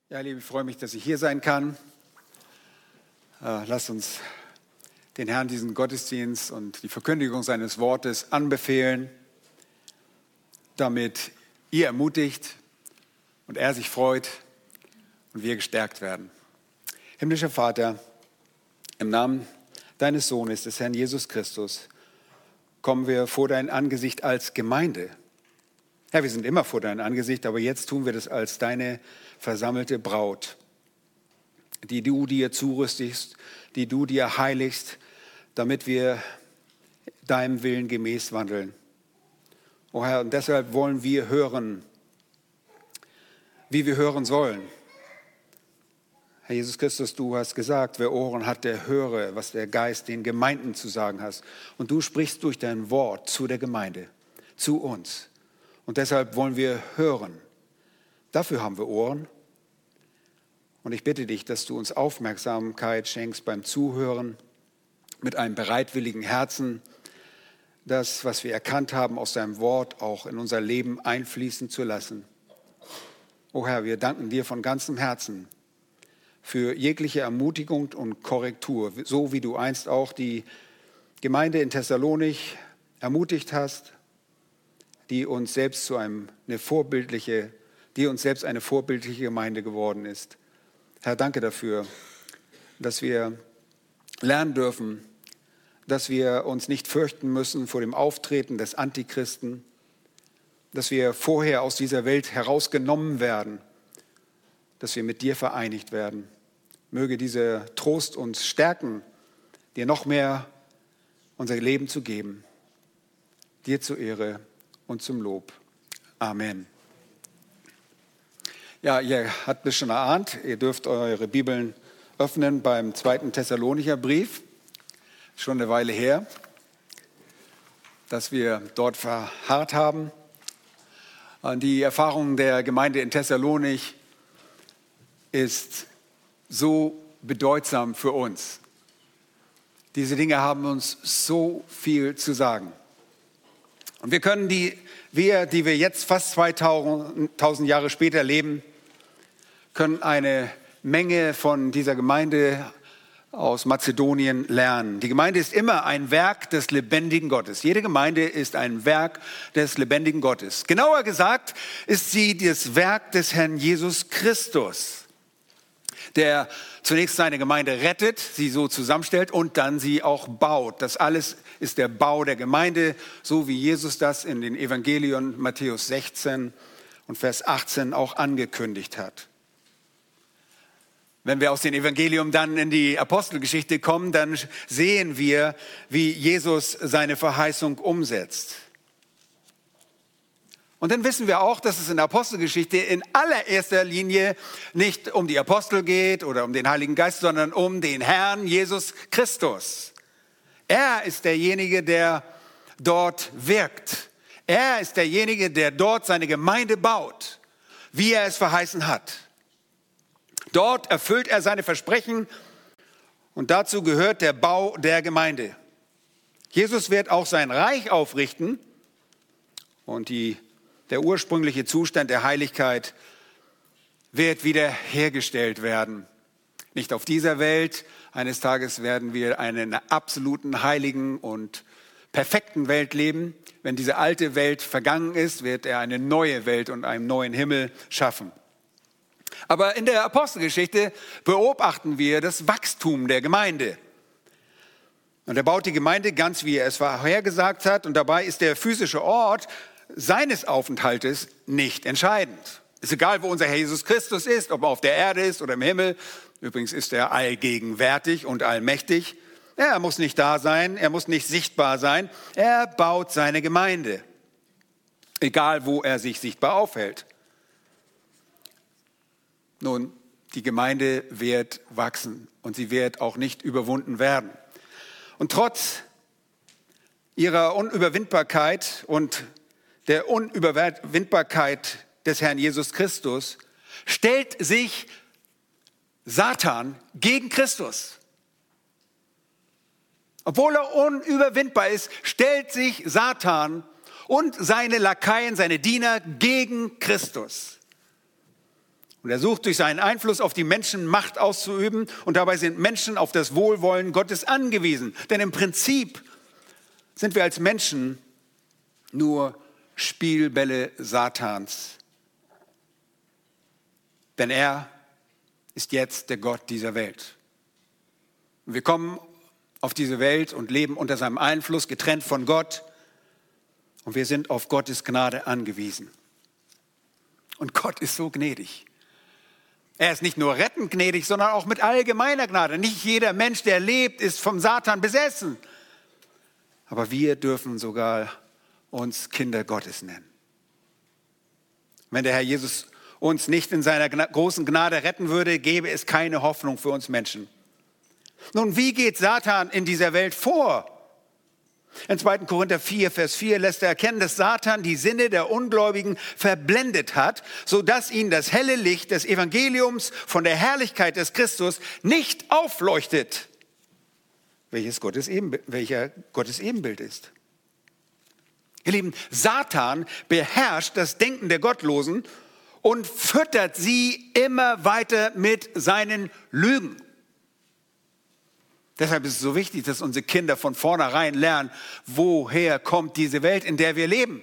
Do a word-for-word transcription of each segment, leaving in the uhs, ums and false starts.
Ja, Liebe, ich freue mich, dass ich hier sein kann. Äh, lasst uns den Herrn diesen Gottesdienst und die Verkündigung seines Wortes anbefehlen, damit ihr ermutigt und er sich freut und wir gestärkt werden. Himmlischer Vater, im Namen deines Sohnes, des Herrn Jesus Christus, kommen wir vor dein Angesicht als Gemeinde. Herr, wir sind immer vor dein Angesicht, aber jetzt tun wir das als deine versammelte Braut, die du dir zurüstest, die du dir heiligst, damit wir deinem Willen gemäß wandeln. O Herr, und deshalb wollen wir hören, wie wir hören sollen. Herr Jesus Christus, du hast gesagt, wer Ohren hat, der höre, was der Geist den Gemeinden zu sagen hat. Und du sprichst durch dein Wort zu der Gemeinde, zu uns. Und deshalb wollen wir hören. Dafür haben wir Ohren. Und ich bitte dich, dass du uns Aufmerksamkeit schenkst beim Zuhören, mit einem bereitwilligen Herzen, das, was wir erkannt haben aus deinem Wort, auch in unser Leben einfließen zu lassen. O Herr, wir danken dir von ganzem Herzen für jegliche Ermutigung und Korrektur, so wie du einst auch die Gemeinde in Thessalonich ermutigt hast, die uns selbst zu einem, eine vorbildliche, die uns selbst eine vorbildliche Gemeinde geworden ist. Herr, danke dafür, dass wir lernen dürfen, dass wir uns nicht fürchten müssen vor dem Auftreten des Antichristen, dass wir vorher aus dieser Welt herausgenommen werden, dass wir mit dir vereinigt werden. Möge dieser Trost uns stärken, dir noch mehr unser Leben zu geben, dir zur Ehre und zum Lob. Amen. Ja, ihr habt es schon erahnt, ihr dürft eure Bibeln öffnen beim zweiten Thessalonicher Brief. Schon eine Weile her, dass wir dort verharrt haben. Die Erfahrung der Gemeinde in Thessalonich ist so bedeutsam für uns. Diese Dinge haben uns so viel zu sagen. Und wir können die, wir, die wir jetzt fast zweitausend Jahre später leben, können eine Menge von dieser Gemeinde aus Mazedonien lernen. Die Gemeinde ist immer ein Werk des lebendigen Gottes. Jede Gemeinde ist ein Werk des lebendigen Gottes. Genauer gesagt ist sie das Werk des Herrn Jesus Christus, der zunächst seine Gemeinde rettet, sie so zusammenstellt und dann sie auch baut. Das alles ist der Bau der Gemeinde, so wie Jesus das in den Evangelien Matthäus sechzehn und Vers achtzehn auch angekündigt hat. Wenn wir aus dem Evangelium dann in die Apostelgeschichte kommen, dann sehen wir, wie Jesus seine Verheißung umsetzt. Und dann wissen wir auch, dass es in der Apostelgeschichte in allererster Linie nicht um die Apostel geht oder um den Heiligen Geist, sondern um den Herrn Jesus Christus. Er ist derjenige, der dort wirkt. Er ist derjenige, der dort seine Gemeinde baut, wie er es verheißen hat. Dort erfüllt er seine Versprechen und dazu gehört der Bau der Gemeinde. Jesus wird auch sein Reich aufrichten und die, der ursprüngliche Zustand der Heiligkeit wird wiederhergestellt werden. Nicht auf dieser Welt. Eines Tages werden wir in einer absoluten heiligen und perfekten Welt leben. Wenn diese alte Welt vergangen ist, wird er eine neue Welt und einen neuen Himmel schaffen. Aber in der Apostelgeschichte beobachten wir das Wachstum der Gemeinde. Und er baut die Gemeinde ganz, wie er es vorhergesagt hat. Und dabei ist der physische Ort seines Aufenthaltes nicht entscheidend. Ist egal, wo unser Herr Jesus Christus ist, ob er auf der Erde ist oder im Himmel. Übrigens ist er allgegenwärtig und allmächtig. Er muss nicht da sein, er muss nicht sichtbar sein. Er baut seine Gemeinde. Egal, wo er sich sichtbar aufhält. Nun, die Gemeinde wird wachsen und sie wird auch nicht überwunden werden. Und trotz ihrer Unüberwindbarkeit und der Unüberwindbarkeit des Herrn Jesus Christus stellt sich Satan gegen Christus. Obwohl er unüberwindbar ist, stellt sich Satan und seine Lakaien, seine Diener gegen Christus. Und er sucht durch seinen Einfluss auf die Menschen Macht auszuüben und dabei sind Menschen auf das Wohlwollen Gottes angewiesen. Denn im Prinzip sind wir als Menschen nur Spielbälle Satans. Denn er ist jetzt der Gott dieser Welt. Und wir kommen auf diese Welt und leben unter seinem Einfluss, getrennt von Gott. Und wir sind auf Gottes Gnade angewiesen. Und Gott ist so gnädig. Er ist nicht nur rettend gnädig, sondern auch mit allgemeiner Gnade. Nicht jeder Mensch, der lebt, ist vom Satan besessen. Aber wir dürfen sogar uns Kinder Gottes nennen. Wenn der Herr Jesus uns nicht in seiner großen Gnade retten würde, gäbe es keine Hoffnung für uns Menschen. Nun, wie geht Satan in dieser Welt vor? In zweiten Korinther vier, Vers vier lässt er erkennen, dass Satan die Sinne der Ungläubigen verblendet hat, sodass ihnen das helle Licht des Evangeliums von der Herrlichkeit des Christus nicht aufleuchtet, welches Gottes Ebenbild, welcher Gottes Ebenbild ist. Ihr Lieben, Satan beherrscht das Denken der Gottlosen und füttert sie immer weiter mit seinen Lügen. Deshalb ist es so wichtig, dass unsere Kinder von vornherein lernen, woher kommt diese Welt, in der wir leben.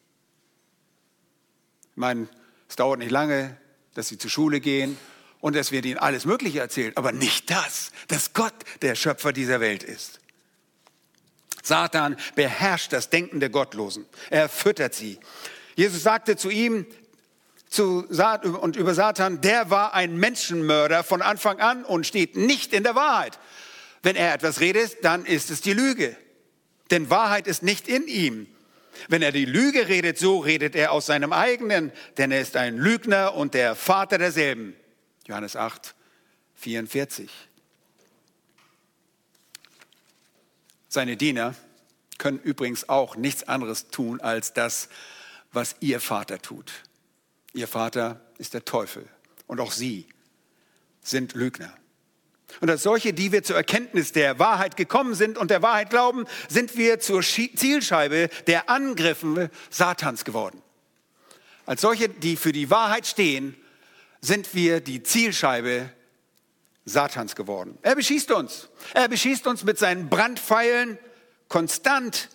Ich meine, es dauert nicht lange, dass sie zur Schule gehen und es wird ihnen alles Mögliche erzählt, aber nicht das, dass Gott der Schöpfer dieser Welt ist. Satan beherrscht das Denken der Gottlosen. Er füttert sie. Jesus sagte zu ihm zu Sat- und über Satan, der war ein Menschenmörder von Anfang an und steht nicht in der Wahrheit. Wenn er etwas redet, dann ist es die Lüge. Denn Wahrheit ist nicht in ihm. Wenn er die Lüge redet, so redet er aus seinem eigenen, denn er ist ein Lügner und der Vater derselben. Johannes acht, vierundvierzig. Seine Diener können übrigens auch nichts anderes tun als das, was ihr Vater tut. Ihr Vater ist der Teufel und auch sie sind Lügner. Und als solche, die wir zur Erkenntnis der Wahrheit gekommen sind und der Wahrheit glauben, sind wir zur Zielscheibe der Angriffe Satans geworden. Als solche, die für die Wahrheit stehen, sind wir die Zielscheibe Satans geworden. Er beschießt uns. Er beschießt uns mit seinen Brandpfeilen konstant,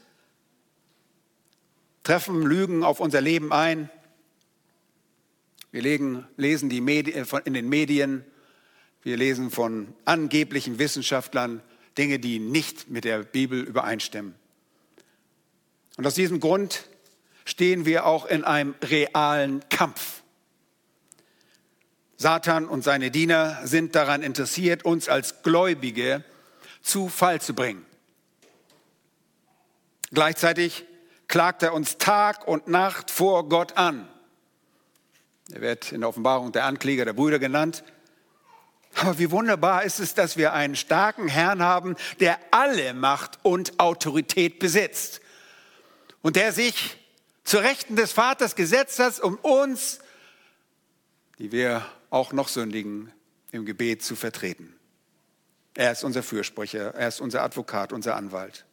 treffen Lügen auf unser Leben ein. Wir legen, lesen die Medien, in den Medien, wir lesen von angeblichen Wissenschaftlern Dinge, die nicht mit der Bibel übereinstimmen. Und aus diesem Grund stehen wir auch in einem realen Kampf. Satan und seine Diener sind daran interessiert, uns als Gläubige zu Fall zu bringen. Gleichzeitig klagt er uns Tag und Nacht vor Gott an. Er wird in der Offenbarung der Ankläger der Brüder genannt. Aber wie wunderbar ist es, dass wir einen starken Herrn haben, der alle Macht und Autorität besitzt. Und der sich zur Rechten des Vaters gesetzt hat, um uns, die wir auch noch sündigen, im Gebet zu vertreten. Er ist unser Fürsprecher, er ist unser Advokat, unser Anwalt.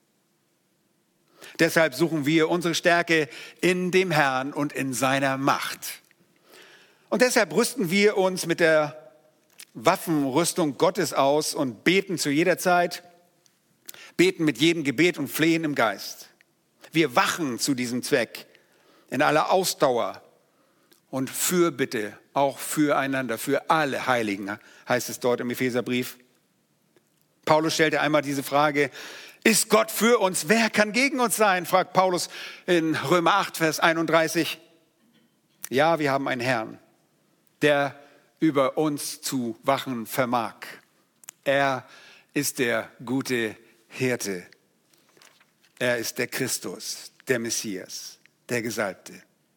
Deshalb suchen wir unsere Stärke in dem Herrn und in seiner Macht. Und deshalb rüsten wir uns mit der Waffenrüstung Gottes aus und beten zu jeder Zeit, beten mit jedem Gebet und flehen im Geist. Wir wachen zu diesem Zweck in aller Ausdauer und Fürbitte, auch füreinander, für alle Heiligen, heißt es dort im Epheserbrief. Paulus stellte einmal diese Frage, ist Gott für uns, wer kann gegen uns sein? Fragt Paulus in Römer acht, Vers einunddreißig. Ja, wir haben einen Herrn, der über uns zu wachen vermag. Er ist der gute Hirte. Er ist der Christus, der Messias, der Gesalbte.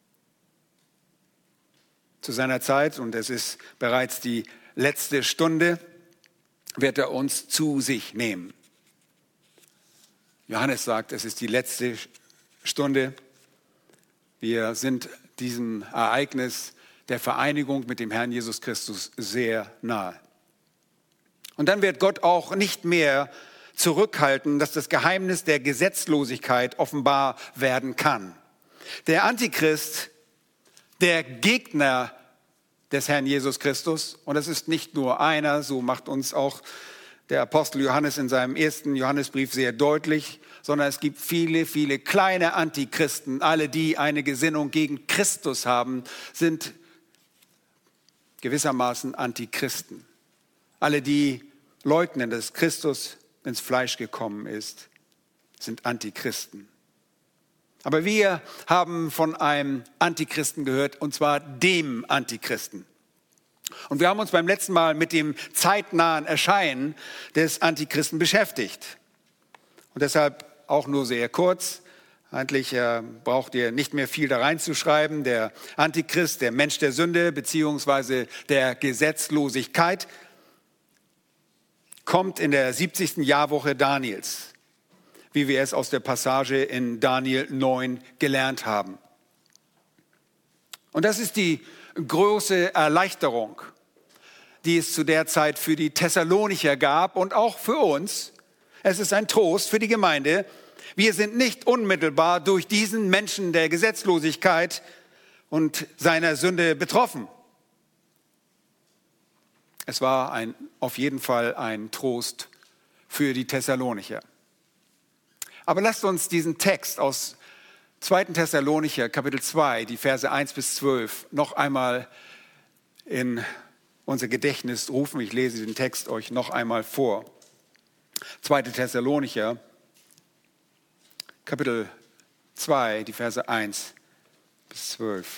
Zu seiner Zeit, und es ist bereits die letzte Stunde, wird er uns zu sich nehmen. Johannes sagt, es ist die letzte Stunde. Wir sind diesem Ereignis der Vereinigung mit dem Herrn Jesus Christus sehr nahe. Und dann wird Gott auch nicht mehr zurückhalten, dass das Geheimnis der Gesetzlosigkeit offenbar werden kann. Der Antichrist, der Gegner des Herrn Jesus Christus. Und es ist nicht nur einer, so macht uns auch der Apostel Johannes in seinem ersten Johannesbrief sehr deutlich, sondern es gibt viele, viele kleine Antichristen. Alle, die eine Gesinnung gegen Christus haben, sind gewissermaßen Antichristen. Alle, die leugnen, dass Christus ins Fleisch gekommen ist, sind Antichristen. Aber wir haben von einem Antichristen gehört, und zwar dem Antichristen. Und wir haben uns beim letzten Mal mit dem zeitnahen Erscheinen des Antichristen beschäftigt. Und deshalb auch nur sehr kurz. Eigentlich äh, braucht ihr nicht mehr viel da reinzuschreiben. Der Antichrist, der Mensch der Sünde beziehungsweise der Gesetzlosigkeit, kommt in der siebzigsten Jahrwoche Daniels, wie wir es aus der Passage in Daniel neun gelernt haben. Und das ist die große Erleichterung, die es zu der Zeit für die Thessalonicher gab und auch für uns. Es ist ein Trost für die Gemeinde. Wir sind nicht unmittelbar durch diesen Menschen der Gesetzlosigkeit und seiner Sünde betroffen. Es war ein, auf jeden Fall ein Trost für die Thessalonicher. Aber lasst uns diesen Text aus zweiten Thessalonicher, Kapitel zwei, die Verse eins bis zwölf, noch einmal in unser Gedächtnis rufen. Ich lese den Text euch noch einmal vor. zweite Thessalonicher, Kapitel zwei, die Verse eins bis zwölf.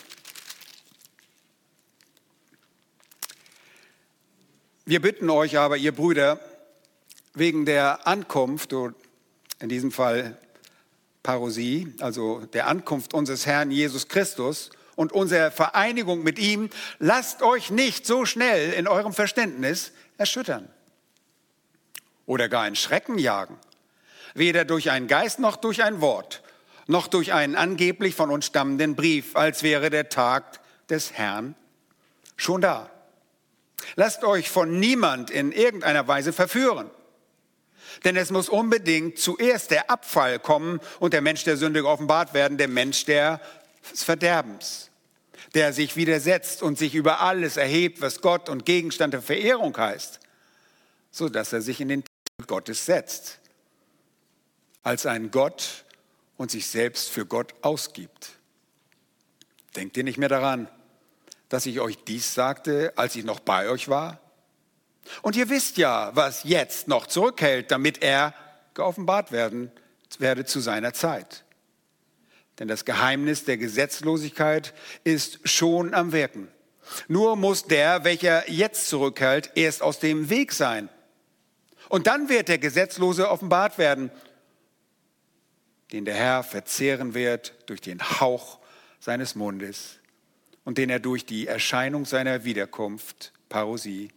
Wir bitten euch aber, ihr Brüder, wegen der Ankunft, in diesem Fall Parousie, also der Ankunft unseres Herrn Jesus Christus und unserer Vereinigung mit ihm, lasst euch nicht so schnell in eurem Verständnis erschüttern oder gar in Schrecken jagen, weder durch einen Geist noch durch ein Wort, noch durch einen angeblich von uns stammenden Brief, als wäre der Tag des Herrn schon da. Lasst euch von niemand in irgendeiner Weise verführen. Denn es muss unbedingt zuerst der Abfall kommen und der Mensch der Sünde geoffenbart werden, der Mensch des Verderbens, der sich widersetzt und sich über alles erhebt, was Gott und Gegenstand der Verehrung heißt, sodass er sich in den Tempel Gottes setzt, als ein Gott und sich selbst für Gott ausgibt. Denkt ihr nicht mehr daran, dass ich euch dies sagte, als ich noch bei euch war? Und ihr wisst ja, was jetzt noch zurückhält, damit er geoffenbart werden werde zu seiner Zeit. Denn das Geheimnis der Gesetzlosigkeit ist schon am Wirken. Nur muss der, welcher jetzt zurückhält, erst aus dem Weg sein. Und dann wird der Gesetzlose offenbart werden, den der Herr verzehren wird durch den Hauch seines Mundes und den er durch die Erscheinung seiner Wiederkunft, Parousie,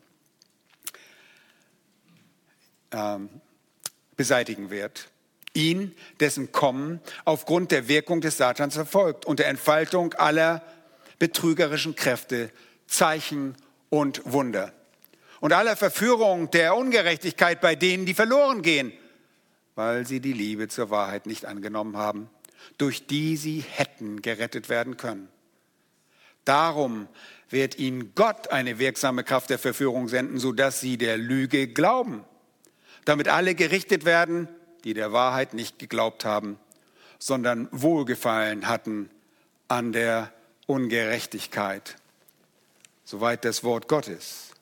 beseitigen wird. Ihn, dessen Kommen aufgrund der Wirkung des Satans erfolgt und der Entfaltung aller betrügerischen Kräfte, Zeichen und Wunder und aller Verführung der Ungerechtigkeit bei denen, die verloren gehen, weil sie die Liebe zur Wahrheit nicht angenommen haben, durch die sie hätten gerettet werden können. Darum wird ihnen Gott eine wirksame Kraft der Verführung senden, sodass sie der Lüge glauben, damit alle gerichtet werden, die der Wahrheit nicht geglaubt haben, sondern Wohlgefallen hatten an der Ungerechtigkeit. Soweit das Wort Gottes.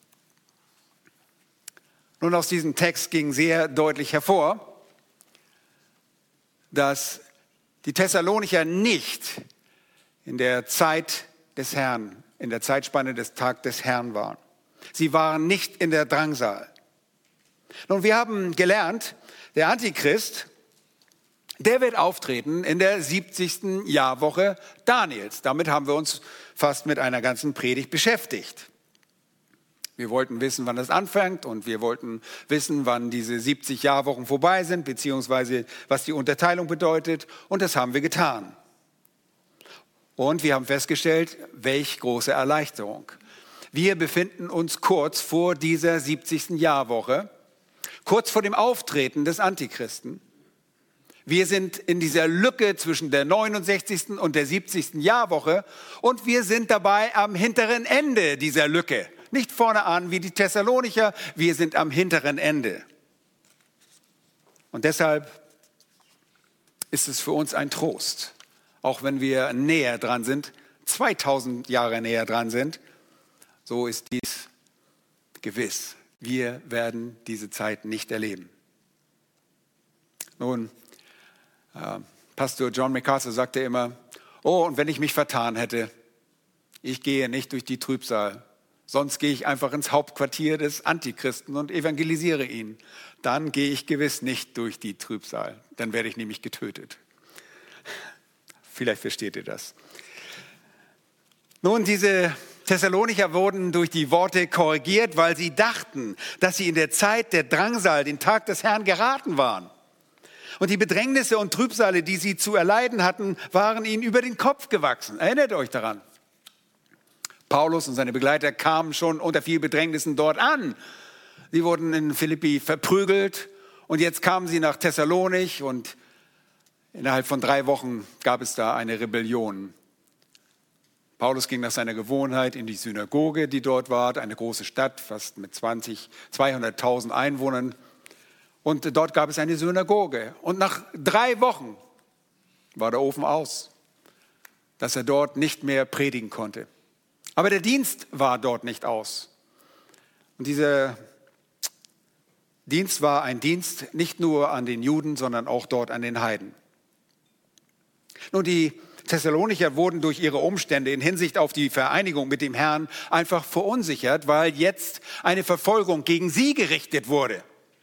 Nun, aus diesem Text ging sehr deutlich hervor, dass die Thessalonicher nicht in der Zeit des Herrn, in der Zeitspanne des Tages des Herrn waren. Sie waren nicht in der Drangsal. Nun, wir haben gelernt, der Antichrist, der wird auftreten in der siebzigsten Jahrwoche Daniels. Damit haben wir uns fast mit einer ganzen Predigt beschäftigt. Wir wollten wissen, wann das anfängt und wir wollten wissen, wann diese siebzig Jahrwochen vorbei sind, beziehungsweise was die Unterteilung bedeutet. Und das haben wir getan. Und wir haben festgestellt, welch große Erleichterung. Wir befinden uns kurz vor dieser siebzigsten Jahrwoche. Kurz vor dem Auftreten des Antichristen. Wir sind in dieser Lücke zwischen der neunundsechzigsten und der siebzigsten Jahrwoche und wir sind dabei am hinteren Ende dieser Lücke. Nicht vorne an wie die Thessalonicher, wir sind am hinteren Ende. Und deshalb ist es für uns ein Trost, auch wenn wir näher dran sind, zweitausend Jahre näher dran sind, so ist dies gewiss. Wir werden diese Zeit nicht erleben. Nun, äh, Pastor John MacArthur sagte immer, oh, und wenn ich mich vertan hätte, ich gehe nicht durch die Trübsal, sonst gehe ich einfach ins Hauptquartier des Antichristen und evangelisiere ihn. Dann gehe ich gewiss nicht durch die Trübsal, dann werde ich nämlich getötet. Vielleicht versteht ihr das. Nun, diese Thessalonicher wurden durch die Worte korrigiert, weil sie dachten, dass sie in der Zeit der Drangsal, den Tag des Herrn, geraten waren. Und die Bedrängnisse und Trübsale, die sie zu erleiden hatten, waren ihnen über den Kopf gewachsen. Erinnert euch daran. Paulus und seine Begleiter kamen schon unter viel Bedrängnissen dort an. Sie wurden in Philippi verprügelt und jetzt kamen sie nach Thessalonich und innerhalb von drei Wochen gab es da eine Rebellion. Paulus ging nach seiner Gewohnheit in die Synagoge, die dort war, eine große Stadt, fast mit zwanzig, zweihunderttausend Einwohnern. Und dort gab es eine Synagoge. Und nach drei Wochen war der Ofen aus, dass er dort nicht mehr predigen konnte. Aber der Dienst war dort nicht aus. Und dieser Dienst war ein Dienst nicht nur an den Juden, sondern auch dort an den Heiden. Nun, die Thessalonicher wurden durch ihre Umstände in Hinsicht auf die Vereinigung mit dem Herrn einfach verunsichert, weil jetzt eine Verfolgung gegen sie gerichtet wurde.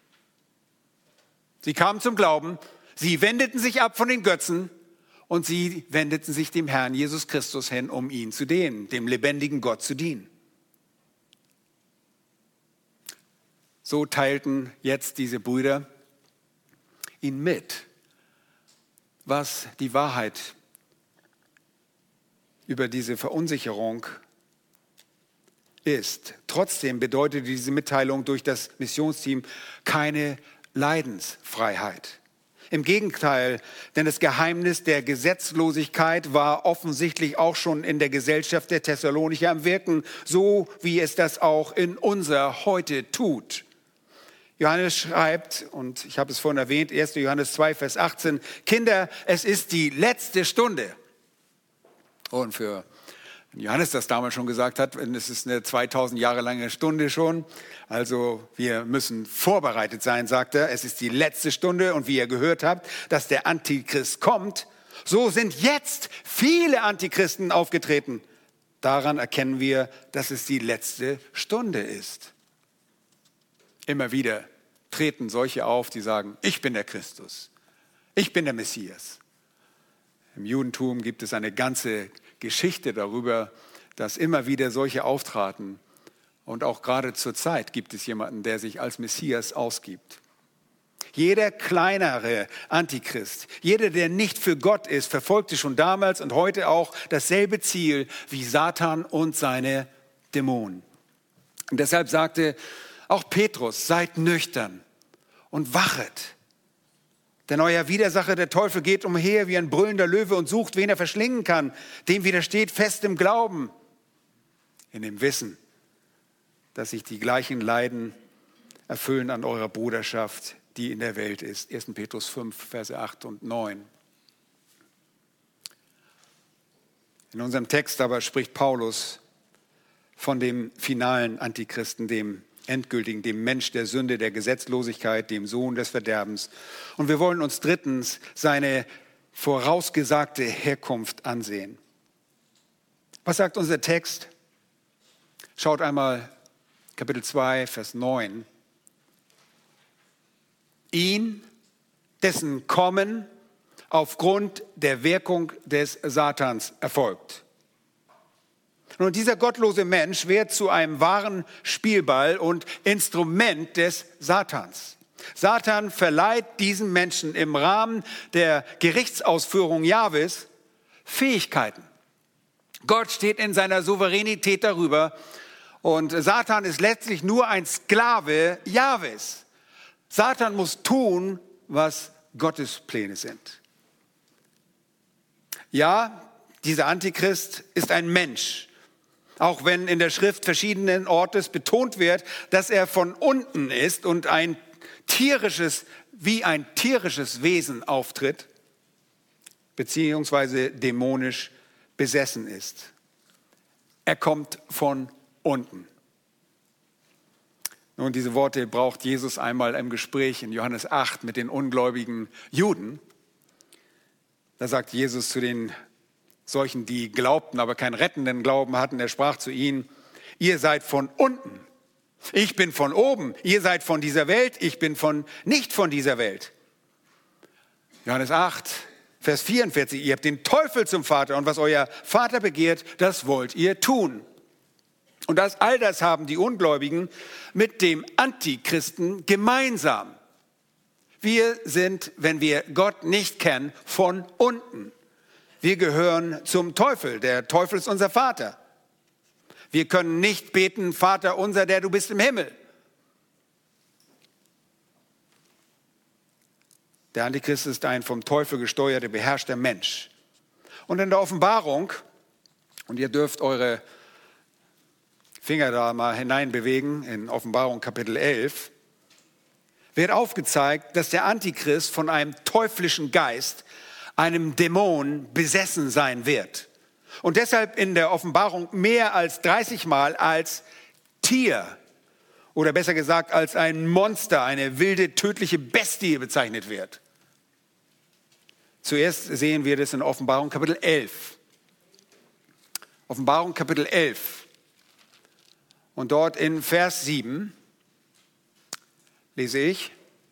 Sie kamen zum Glauben, sie wendeten sich ab von den Götzen und sie wendeten sich dem Herrn Jesus Christus hin, um ihn zu dienen, dem lebendigen Gott zu dienen. So teilten jetzt diese Brüder ihn mit, was die Wahrheit über diese Verunsicherung ist. Trotzdem bedeutete diese Mitteilung durch das Missionsteam keine Leidensfreiheit. Im Gegenteil, denn das Geheimnis der Gesetzlosigkeit war offensichtlich auch schon in der Gesellschaft der Thessalonicher am Wirken, so wie es das auch in unser heute tut. Johannes schreibt, und ich habe es vorhin erwähnt, erster Johannes zwei, Vers achtzehn, Kinder, es ist die letzte Stunde. Und für Johannes das damals schon gesagt hat, es ist eine zweitausend Jahre lange Stunde schon. Also wir müssen vorbereitet sein, sagt er. Es ist die letzte Stunde und wie ihr gehört habt, dass der Antichrist kommt. So sind jetzt viele Antichristen aufgetreten. Daran erkennen wir, dass es die letzte Stunde ist. Immer wieder treten solche auf, die sagen, ich bin der Christus, ich bin der Messias. Im Judentum gibt es eine ganze Geschichte darüber, dass immer wieder solche auftraten. Und auch gerade zur Zeit gibt es jemanden, der sich als Messias ausgibt. Jeder kleinere Antichrist, jeder, der nicht für Gott ist, verfolgte schon damals und heute auch dasselbe Ziel wie Satan und seine Dämonen. Und deshalb sagte auch Petrus, seid nüchtern und wachet. Denn euer Widersacher, der Teufel, geht umher wie ein brüllender Löwe und sucht, wen er verschlingen kann. Dem widersteht fest im Glauben, in dem Wissen, dass sich die gleichen Leiden erfüllen an eurer Bruderschaft, die in der Welt ist. erster Petrus fünf, Verse acht und neun. In unserem Text aber spricht Paulus von dem finalen Antichristen, dem endgültigen, dem Mensch der Sünde, der Gesetzlosigkeit, dem Sohn des Verderbens. Und wir wollen uns drittens seine vorausgesagte Herkunft ansehen. Was sagt unser Text? Schaut einmal Kapitel zwei, Vers neun. Ihn, dessen Kommen aufgrund der Wirkung des Satans erfolgt. Nun, dieser gottlose Mensch wird zu einem wahren Spielball und Instrument des Satans. Satan verleiht diesem Menschen im Rahmen der Gerichtsausführung Jahwes Fähigkeiten. Gott steht in seiner Souveränität darüber und Satan ist letztlich nur ein Sklave Jahwes. Satan muss tun, was Gottes Pläne sind. Ja, dieser Antichrist ist ein Mensch, auch wenn in der Schrift verschiedenen Ortes betont wird, dass er von unten ist und ein tierisches, wie ein tierisches Wesen auftritt, beziehungsweise dämonisch besessen ist. Er kommt von unten. Nun, diese Worte braucht Jesus einmal im Gespräch in Johannes acht mit den ungläubigen Juden. Da sagt Jesus zu den solchen, die glaubten, aber keinen rettenden Glauben hatten, er sprach zu ihnen: Ihr seid von unten, ich bin von oben. Ihr seid von dieser Welt, ich bin von nicht von dieser Welt. Johannes acht, Vers vierundvierzig, ihr habt den Teufel zum Vater und was euer Vater begehrt, das wollt ihr tun. Und das, all das haben die Ungläubigen mit dem Antichristen gemeinsam. Wir sind, wenn wir Gott nicht kennen, von unten. Wir gehören zum Teufel. Der Teufel ist unser Vater. Wir können nicht beten, Vater unser, der du bist im Himmel. Der Antichrist ist ein vom Teufel gesteuerter, beherrschter Mensch. Und in der Offenbarung, und ihr dürft eure Finger da mal hineinbewegen, in Offenbarung Kapitel elf, wird aufgezeigt, dass der Antichrist von einem teuflischen Geist, einem Dämon besessen sein wird. Und deshalb in der Offenbarung mehr als dreißig Mal als Tier oder besser gesagt als ein Monster, eine wilde, tödliche Bestie bezeichnet wird. Zuerst sehen wir das in Offenbarung Kapitel elf. Offenbarung Kapitel elf. Und dort in Vers sieben lese ich: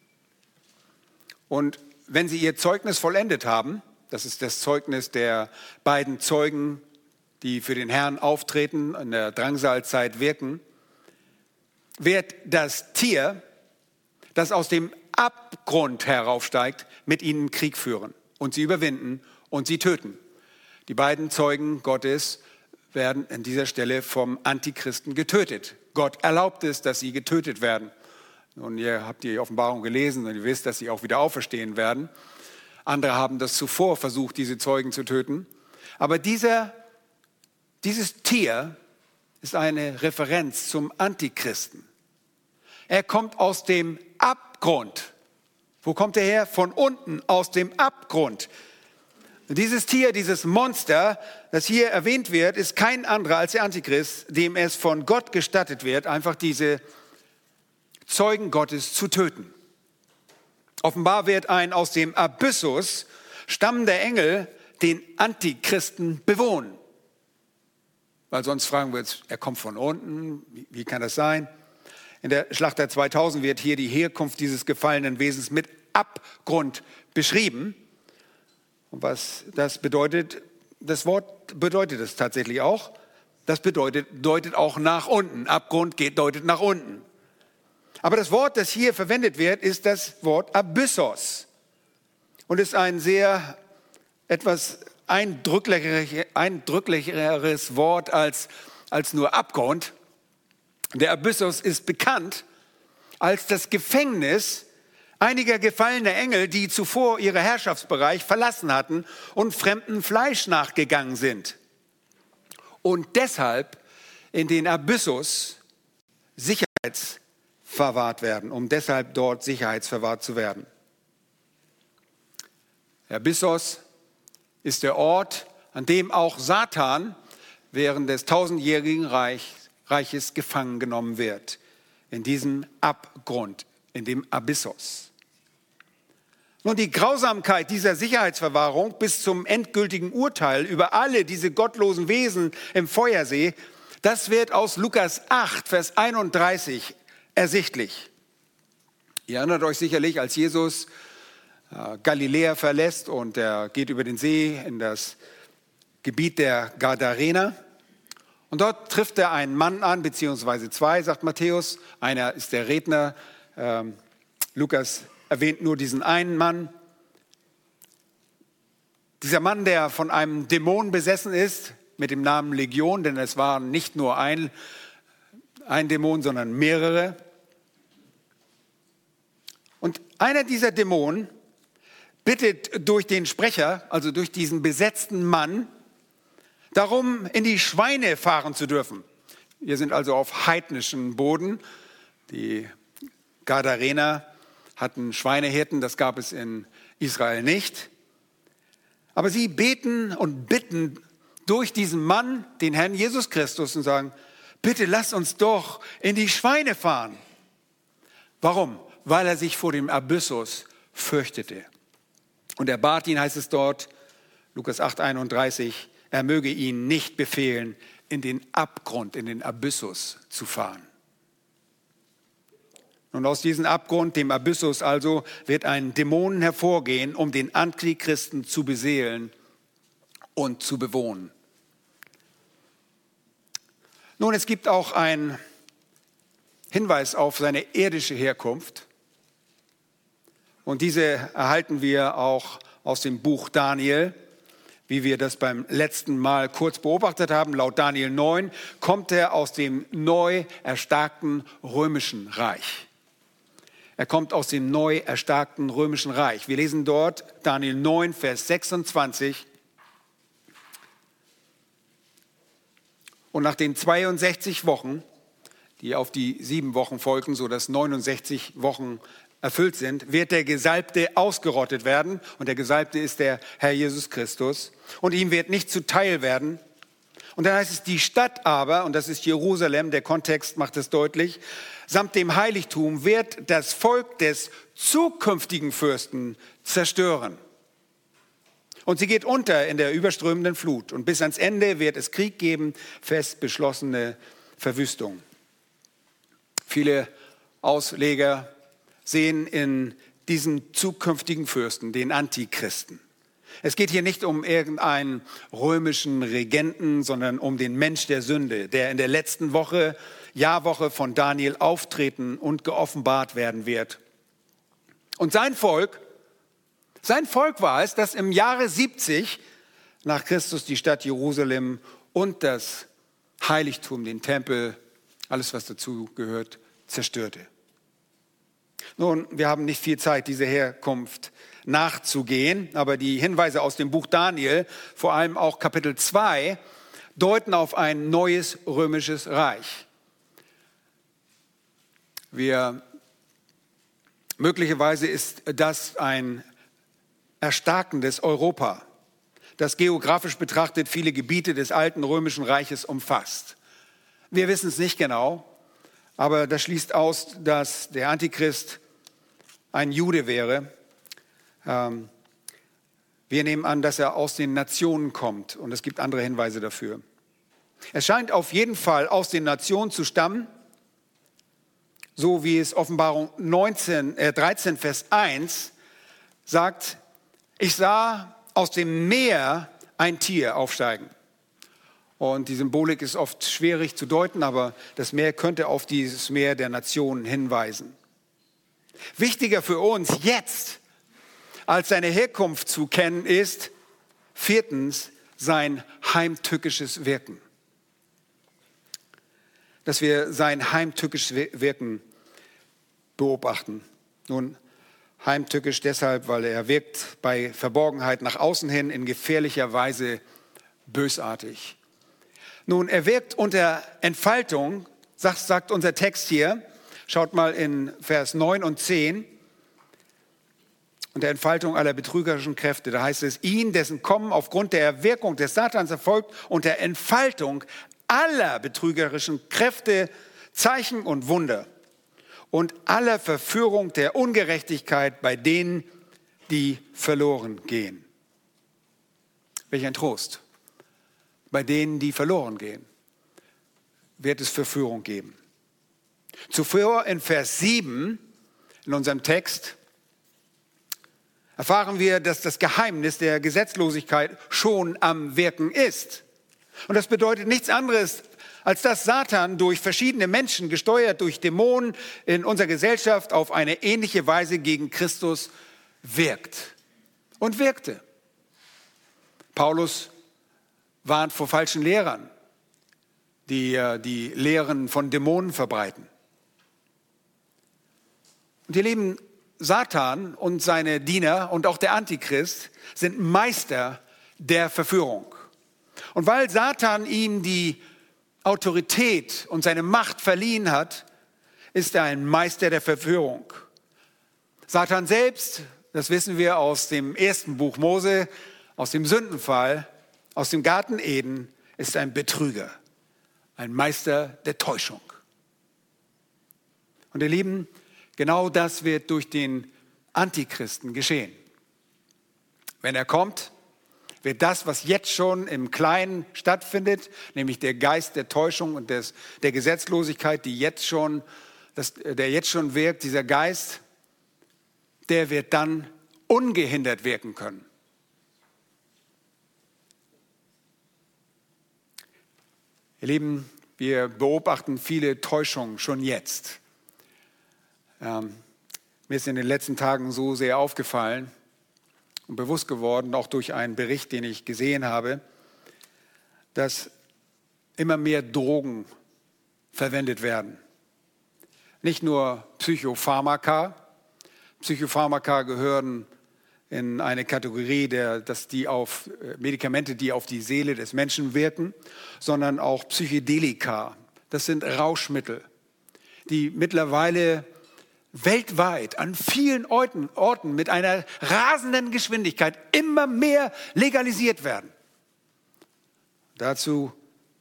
Und wenn sie ihr Zeugnis vollendet haben, das ist das Zeugnis der beiden Zeugen, die für den Herrn auftreten, in der Drangsalzeit wirken, wird das Tier, das aus dem Abgrund heraufsteigt, mit ihnen Krieg führen und sie überwinden und sie töten. Die beiden Zeugen Gottes werden an dieser Stelle vom Antichristen getötet. Gott erlaubt es, dass sie getötet werden. Und ihr habt die Offenbarung gelesen und ihr wisst, dass sie auch wieder auferstehen werden. Andere haben das zuvor versucht, diese Zeugen zu töten. Aber dieser, dieses Tier ist eine Referenz zum Antichristen. Er kommt aus dem Abgrund. Wo kommt er her? Von unten, aus dem Abgrund. Und dieses Tier, dieses Monster, das hier erwähnt wird, ist kein anderer als der Antichrist, dem es von Gott gestattet wird, einfach diese Zeugen Gottes zu töten. Offenbar wird ein aus dem Abyssus stammender Engel den Antichristen bewohnen. Weil sonst fragen wir uns, er kommt von unten, wie, wie kann das sein? In der Schlachter zweitausend wird hier die Herkunft dieses gefallenen Wesens mit Abgrund beschrieben. Und was das bedeutet, das Wort bedeutet es tatsächlich auch. Das bedeutet, deutet auch nach unten. Abgrund geht, deutet nach unten. Aber das Wort, das hier verwendet wird, ist das Wort Abyssos. Und ist ein sehr etwas eindrücklicheres Wort als, als nur Abgrund. Der Abyssos ist bekannt als das Gefängnis einiger gefallener Engel, die zuvor ihren Herrschaftsbereich verlassen hatten und fremdem Fleisch nachgegangen sind. Und deshalb in den Abyssos sicherheitsverwahrt werden, um deshalb dort sicherheitsverwahrt zu werden. Der Abyssos ist der Ort, an dem auch Satan während des tausendjährigen Reich, Reiches gefangen genommen wird. In diesem Abgrund, in dem Abyssos. Nun, die Grausamkeit dieser Sicherheitsverwahrung bis zum endgültigen Urteil über alle diese gottlosen Wesen im Feuersee, das wird aus Lukas acht, Vers einunddreißig ersichtlich. Ihr erinnert euch sicherlich, als Jesus äh, Galiläa verlässt und er geht über den See in das Gebiet der Gadarener. Und dort trifft er einen Mann an, beziehungsweise zwei, sagt Matthäus. Einer ist der Redner, ähm, Lukas erwähnt nur diesen einen Mann. Dieser Mann, der von einem Dämon besessen ist, mit dem Namen Legion, denn es waren nicht nur ein, ein Dämon, sondern mehrere. Und einer dieser Dämonen bittet durch den Sprecher, also durch diesen besetzten Mann, darum, in die Schweine fahren zu dürfen. Wir sind also auf heidnischem Boden. Die Gadarener hatten Schweinehirten, das gab es in Israel nicht. Aber sie beten und bitten durch diesen Mann, den Herrn Jesus Christus, und sagen, bitte lass uns doch in die Schweine fahren. Warum? Weil er sich vor dem Abyssus fürchtete. Und er bat ihn, heißt es dort, Lukas acht einunddreißig, er möge ihn nicht befehlen, in den Abgrund, in den Abyssus zu fahren. Und aus diesem Abgrund, dem Abyssus also, wird ein Dämon hervorgehen, um den Antichristen zu beseelen und zu bewohnen. Nun, es gibt auch einen Hinweis auf seine irdische Herkunft. Und diese erhalten wir auch aus dem Buch Daniel, wie wir das beim letzten Mal kurz beobachtet haben. Laut Daniel neun kommt er aus dem neu erstarkten römischen Reich. Er kommt aus dem neu erstarkten römischen Reich. Wir lesen dort Daniel neun, Vers sechsundzwanzig. Und nach den zweiundsechzig Wochen, die auf die sieben Wochen folgen, sodass neunundsechzig Wochen erfüllt sind, wird der Gesalbte ausgerottet werden. Und der Gesalbte ist der Herr Jesus Christus. Und ihm wird nicht zuteil werden. Und dann heißt es, die Stadt aber, und das ist Jerusalem, der Kontext macht es deutlich, samt dem Heiligtum wird das Volk des zukünftigen Fürsten zerstören. Und sie geht unter in der überströmenden Flut. Und bis ans Ende wird es Krieg geben, fest beschlossene Verwüstung. Viele Ausleger sehen in diesen zukünftigen Fürsten den Antichristen. Es geht hier nicht um irgendeinen römischen Regenten, sondern um den Mensch der Sünde, der in der letzten Woche, Jahrwoche von Daniel auftreten und geoffenbart werden wird. Und sein Volk, sein Volk war es, das im Jahre siebzig nach Christus die Stadt Jerusalem und das Heiligtum, den Tempel, alles was dazu gehört, zerstörte. Nun, wir haben nicht viel Zeit, diese Herkunft nachzugehen, aber die Hinweise aus dem Buch Daniel, vor allem auch Kapitel zwei, deuten auf ein neues römisches Reich. Wir, möglicherweise ist das ein erstarkendes Europa, das geografisch betrachtet viele Gebiete des alten römischen Reiches umfasst. Wir wissen es nicht genau, aber das schließt aus, dass der Antichrist ein Jude wäre. Ähm, wir nehmen an, dass er aus den Nationen kommt und es gibt andere Hinweise dafür. Es scheint auf jeden Fall aus den Nationen zu stammen, so wie es Offenbarung neunzehn, äh, dreizehn, Vers eins sagt, ich sah aus dem Meer ein Tier aufsteigen. Und die Symbolik ist oft schwierig zu deuten, aber das Meer könnte auf dieses Meer der Nationen hinweisen. Wichtiger für uns jetzt, als seine Herkunft zu kennen, ist viertens sein heimtückisches Wirken. Dass wir sein heimtückisches Wirken beobachten. Nun, heimtückisch deshalb, weil er wirkt bei Verborgenheit nach außen hin in gefährlicher Weise bösartig. Nun, er wirkt unter Entfaltung, sagt, sagt unser Text hier. Schaut mal in Vers neun und zehn. Unter Entfaltung aller betrügerischen Kräfte. Da heißt es, ihn, dessen Kommen aufgrund der Wirkung des Satans erfolgt, unter Entfaltung aller betrügerischen Kräfte, Zeichen und Wunder und aller Verführung der Ungerechtigkeit bei denen, die verloren gehen. Welch ein Trost. Bei denen, die verloren gehen, wird es Verführung geben. Zuvor in Vers sieben in unserem Text erfahren wir, dass das Geheimnis der Gesetzlosigkeit schon am Wirken ist. Und das bedeutet nichts anderes, als dass Satan durch verschiedene Menschen, gesteuert durch Dämonen in unserer Gesellschaft, auf eine ähnliche Weise gegen Christus wirkt und wirkte. Paulus warnt vor falschen Lehrern, die die Lehren von Dämonen verbreiten. Und ihr Lieben, Satan und seine Diener und auch der Antichrist sind Meister der Verführung. Und weil Satan ihm die Autorität und seine Macht verliehen hat, ist er ein Meister der Verführung. Satan selbst, das wissen wir aus dem ersten Buch Mose, aus dem Sündenfall, aus dem Garten Eden, ist ein Betrüger, ein Meister der Täuschung. Und ihr Lieben, genau das wird durch den Antichristen geschehen. Wenn er kommt, wird das, was jetzt schon im Kleinen stattfindet, nämlich der Geist der Täuschung und des, der Gesetzlosigkeit, die jetzt schon, das, der jetzt schon wirkt, dieser Geist, der wird dann ungehindert wirken können. Ihr Lieben, wir beobachten viele Täuschungen schon jetzt. Ähm, mir ist in den letzten Tagen so sehr aufgefallen und bewusst geworden, auch durch einen Bericht, den ich gesehen habe, dass immer mehr Drogen verwendet werden. Nicht nur Psychopharmaka. Psychopharmaka gehören in eine Kategorie, der, dass die auf Medikamente, die auf die Seele des Menschen wirken, sondern auch Psychedelika. Das sind Rauschmittel, die mittlerweile weltweit an vielen Orten, Orten mit einer rasenden Geschwindigkeit immer mehr legalisiert werden. Dazu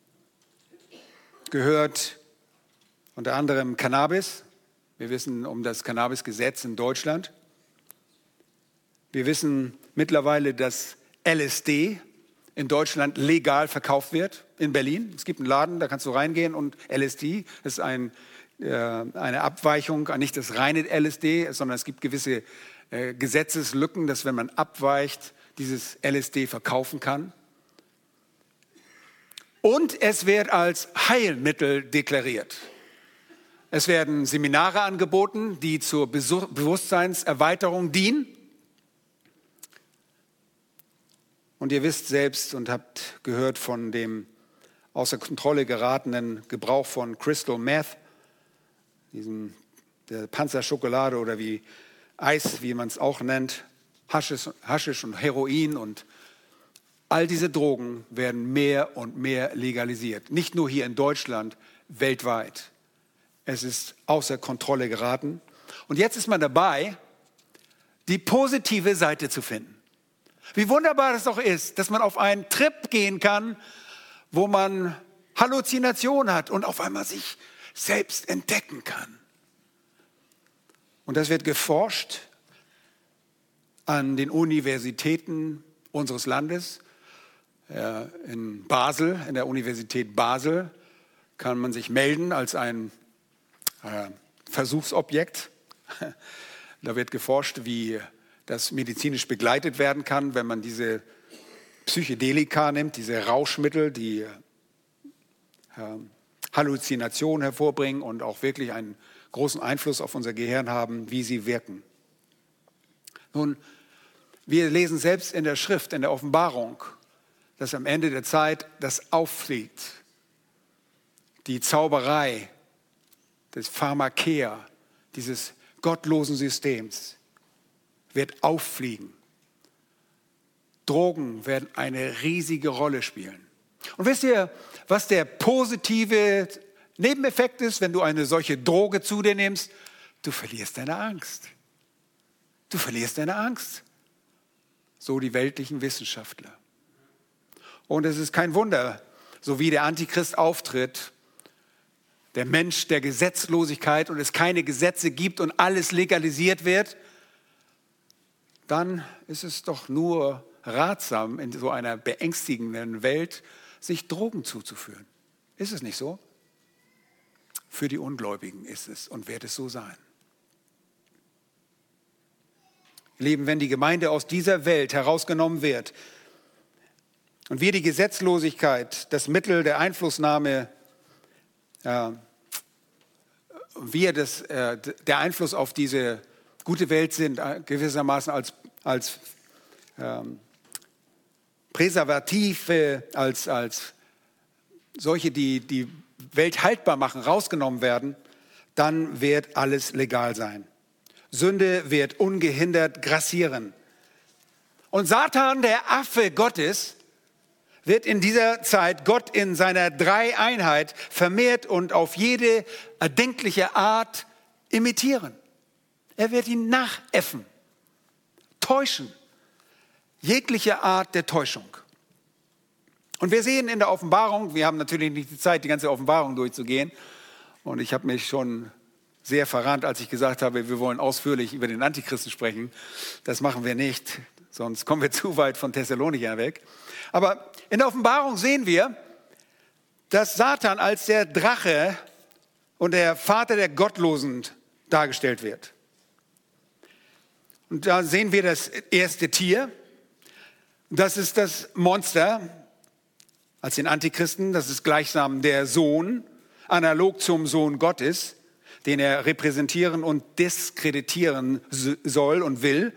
gehört unter anderem Cannabis. Wir wissen um das Cannabisgesetz in Deutschland. Wir wissen mittlerweile, dass L S D in Deutschland legal verkauft wird, in Berlin. Es gibt einen Laden, da kannst du reingehen und L S D, das ist ein eine Abweichung, nicht das reine L S D, sondern es gibt gewisse äh, Gesetzeslücken, dass wenn man abweicht, dieses L S D verkaufen kann. Und es wird als Heilmittel deklariert. Es werden Seminare angeboten, die zur Bewusstseinserweiterung dienen. Und ihr wisst selbst und habt gehört von dem außer Kontrolle geratenen Gebrauch von Crystal Meth, diesem der Panzerschokolade oder wie Eis, wie man es auch nennt, Haschisch, Haschisch und Heroin und all diese Drogen werden mehr und mehr legalisiert. Nicht nur hier in Deutschland, weltweit. Es ist außer Kontrolle geraten. Und jetzt ist man dabei, die positive Seite zu finden. Wie wunderbar es doch ist, dass man auf einen Trip gehen kann, wo man Halluzinationen hat und auf einmal sich selbst entdecken kann. Und das wird geforscht an den Universitäten unseres Landes. In Basel, in der Universität Basel, kann man sich melden als ein Versuchsobjekt. Da wird geforscht, wie das medizinisch begleitet werden kann, wenn man diese Psychedelika nimmt, diese Rauschmittel, die Halluzinationen hervorbringen und auch wirklich einen großen Einfluss auf unser Gehirn haben, wie sie wirken. Nun, wir lesen selbst in der Schrift, in der Offenbarung, dass am Ende der Zeit das auffliegt. Die Zauberei des Pharmakeia, dieses gottlosen Systems, wird auffliegen. Drogen werden eine riesige Rolle spielen. Und wisst ihr, was der positive Nebeneffekt ist, wenn du eine solche Droge zu dir nimmst? Du verlierst deine Angst. Du verlierst deine Angst. So die weltlichen Wissenschaftler. Und es ist kein Wunder, so wie der Antichrist auftritt, der Mensch der Gesetzlosigkeit und es keine Gesetze gibt und alles legalisiert wird, dann ist es doch nur ratsam, in so einer beängstigenden Welt sich Drogen zuzuführen. Ist es nicht so? Für die Ungläubigen ist es und wird es so sein. Lieben, wenn die Gemeinde aus dieser Welt herausgenommen wird und wir die Gesetzlosigkeit, das Mittel der Einflussnahme, äh, wir das, äh, der Einfluss auf diese gute Welt sind, äh, gewissermaßen als, als ähm, Präservative, als, als solche, die die Welt haltbar machen, rausgenommen werden, dann wird alles legal sein. Sünde wird ungehindert grassieren. Und Satan, der Affe Gottes, wird in dieser Zeit Gott in seiner Dreieinheit vermehrt und auf jede erdenkliche Art imitieren. Er wird ihn nachäffen, täuschen, jegliche Art der Täuschung. Und wir sehen in der Offenbarung, wir haben natürlich nicht die Zeit, die ganze Offenbarung durchzugehen, und ich habe mich schon sehr verrannt, als ich gesagt habe, wir wollen ausführlich über den Antichristen sprechen. Das machen wir nicht, sonst kommen wir zu weit von Thessalonicher weg. Aber in der Offenbarung sehen wir, dass Satan als der Drache und der Vater der Gottlosen dargestellt wird. Und da sehen wir das erste Tier. Das ist das Monster als den Antichristen. Das ist gleichsam der Sohn, analog zum Sohn Gottes, den er repräsentieren und diskreditieren soll und will.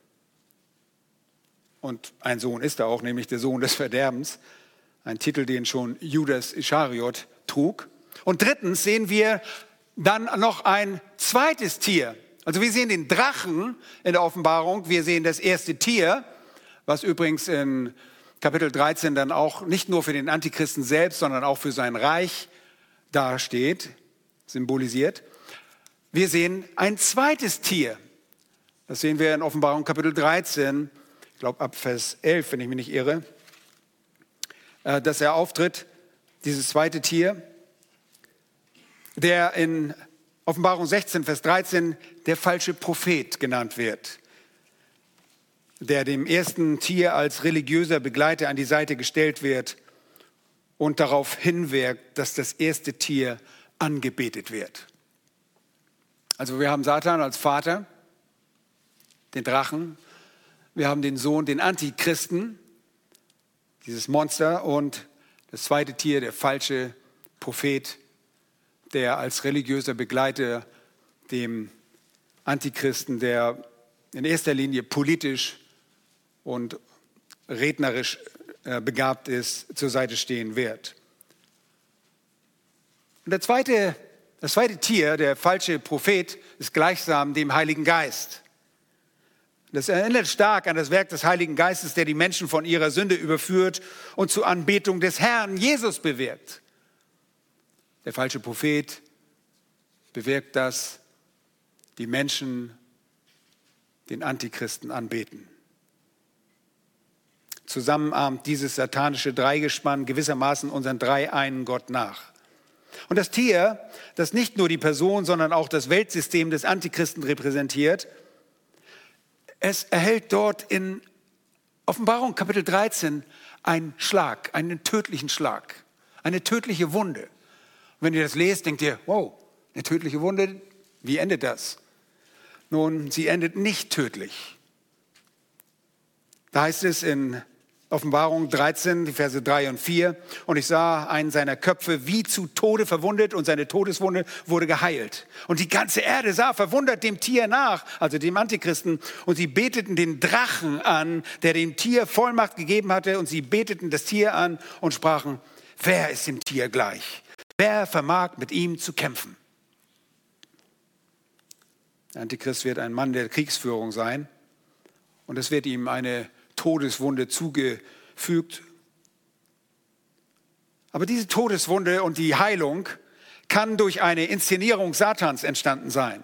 Und ein Sohn ist er auch, nämlich der Sohn des Verderbens. Ein Titel, den schon Judas Ischariot trug. Und drittens sehen wir dann noch ein zweites Tier. Also wir sehen den Drachen in der Offenbarung. Wir sehen das erste Tier, was übrigens in Kapitel dreizehn dann auch nicht nur für den Antichristen selbst, sondern auch für sein Reich dasteht, symbolisiert. Wir sehen ein zweites Tier. Das sehen wir in Offenbarung Kapitel dreizehn, ich glaube ab Vers elf, wenn ich mich nicht irre, dass er auftritt, dieses zweite Tier, der in Offenbarung sechzehn, Vers dreizehn, der falsche Prophet genannt wird, der dem ersten Tier als religiöser Begleiter an die Seite gestellt wird und darauf hinwirkt, dass das erste Tier angebetet wird. Also wir haben Satan als Vater, den Drachen, wir haben den Sohn, den Antichristen, dieses Monster, und das zweite Tier, der falsche Prophet, der als religiöser Begleiter dem Antichristen, der in erster Linie politisch und rednerisch begabt ist, zur Seite stehen wird. Und der zweite, das zweite Tier, der falsche Prophet, ist gleichsam dem Heiligen Geist. Das erinnert stark an das Werk des Heiligen Geistes, der die Menschen von ihrer Sünde überführt und zur Anbetung des Herrn Jesus bewirkt. Der falsche Prophet bewirkt, dass die Menschen den Antichristen anbeten. Zusammen ahmt dieses satanische Dreigespann gewissermaßen unseren dreieinen Gott nach. Und das Tier, das nicht nur die Person, sondern auch das Weltsystem des Antichristen repräsentiert, es erhält dort in Offenbarung Kapitel dreizehn einen Schlag, einen tödlichen Schlag, eine tödliche Wunde. Und wenn ihr das lest, denkt ihr, wow, eine tödliche Wunde, wie endet das? Nun, sie endet nicht tödlich. Da heißt es in Offenbarung dreizehn, die Verse drei und vier, und ich sah einen seiner Köpfe wie zu Tode verwundet und seine Todeswunde wurde geheilt. Und die ganze Erde sah verwundert dem Tier nach, also dem Antichristen, und sie beteten den Drachen an, der dem Tier Vollmacht gegeben hatte, und sie beteten das Tier an und sprachen, wer ist dem Tier gleich? Wer vermag mit ihm zu kämpfen? Der Antichrist wird ein Mann der Kriegsführung sein, und es wird ihm eine Todeswunde zugefügt. Aber diese Todeswunde und die Heilung kann durch eine Inszenierung Satans entstanden sein,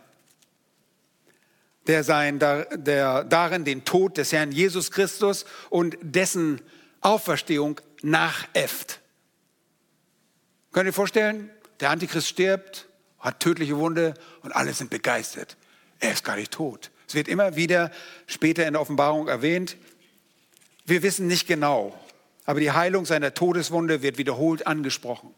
der, sein, der darin den Tod des Herrn Jesus Christus und dessen Auferstehung nachäfft. Könnt ihr vorstellen, der Antichrist stirbt, hat tödliche Wunde und alle sind begeistert. Er ist gar nicht tot. Es wird immer wieder später in der Offenbarung erwähnt. Wir wissen nicht genau, aber die Heilung seiner Todeswunde wird wiederholt angesprochen.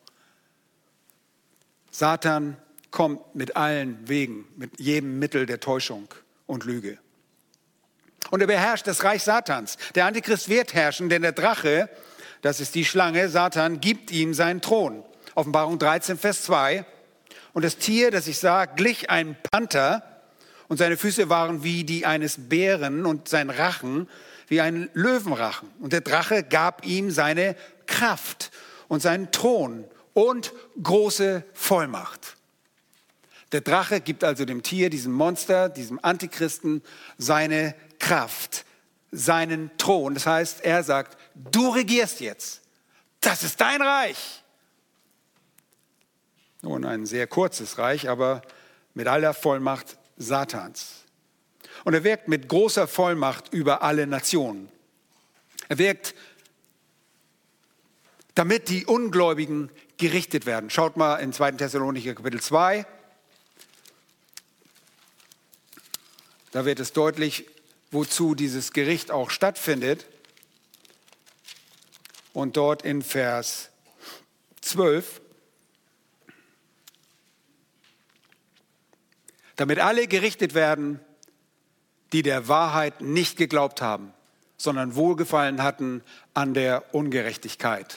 Satan kommt mit allen Wegen, mit jedem Mittel der Täuschung und Lüge. Und er beherrscht das Reich Satans. Der Antichrist wird herrschen, denn der Drache, das ist die Schlange, Satan, gibt ihm seinen Thron. Offenbarung dreizehn, Vers zwei. Und das Tier, das ich sah, glich einem Panther, und seine Füße waren wie die eines Bären und sein Rachen wie ein Löwenrachen. Und der Drache gab ihm seine Kraft und seinen Thron und große Vollmacht. Der Drache gibt also dem Tier, diesem Monster, diesem Antichristen seine Kraft, seinen Thron. Das heißt, er sagt, du regierst jetzt. Das ist dein Reich. Nun, ein sehr kurzes Reich, aber mit aller Vollmacht Satans. Und er wirkt mit großer Vollmacht über alle Nationen. Er wirkt, damit die Ungläubigen gerichtet werden. Schaut mal in zweiten Thessalonicher Kapitel zwei. Da wird es deutlich, wozu dieses Gericht auch stattfindet. Und dort in Vers zwölf. Damit alle gerichtet werden, die der Wahrheit nicht geglaubt haben, sondern Wohlgefallen hatten an der Ungerechtigkeit.